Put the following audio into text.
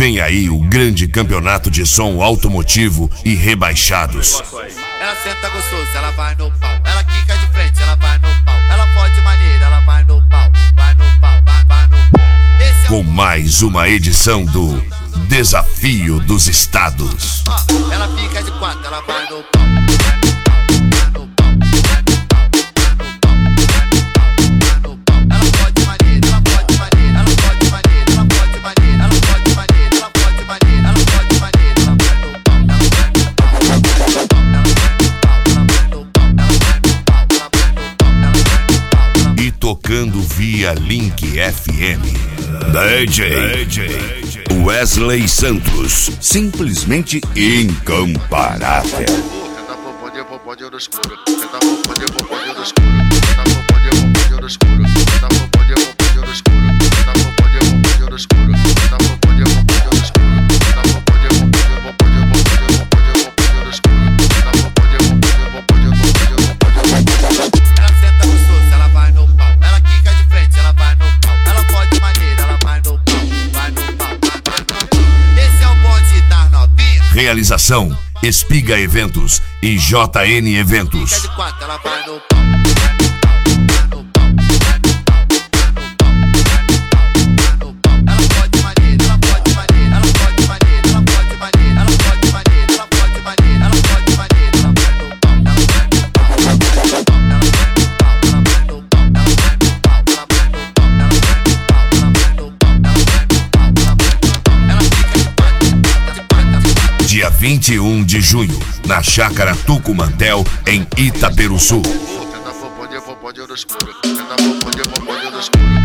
Vem aí o grande campeonato de som automotivo e rebaixados. Ela senta gostoso, ela vai no pau. Ela quica de frente, ela vai no pau. Ela fode maneira, ela vai no pau. Vai no pau, vai no pau. Com mais uma edição do Desafio dos Estados. Ela fica de quatro, ela vai no pau. Tocando via Link FM. DJ Wesley Santos, simplesmente incomparável. Realização: Espiga Eventos e JN Eventos. Dia 21 de junho, na Chácara Tucumantel, em Itaperuçu.